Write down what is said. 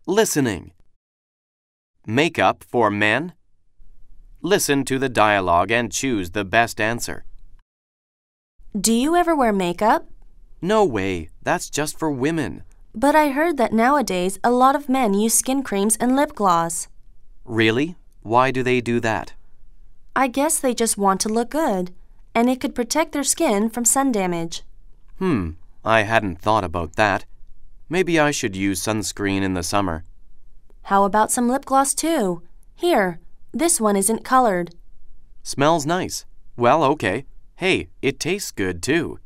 Listening. Makeup for men? Listen to the dialogue and choose the best answer. Do you ever wear makeup? No way, that's just for women. But I heard that nowadays a lot of men use skin creams and lip gloss. Really? Why do they do that? I guess they just want to look good, and it could protect their skin from sun damage. I hadn't thought about that. Maybe I should use sunscreen in the summer. How about some lip gloss too? Here, this one isn't colored. Smells nice. Well, okay. Hey, it tastes good too.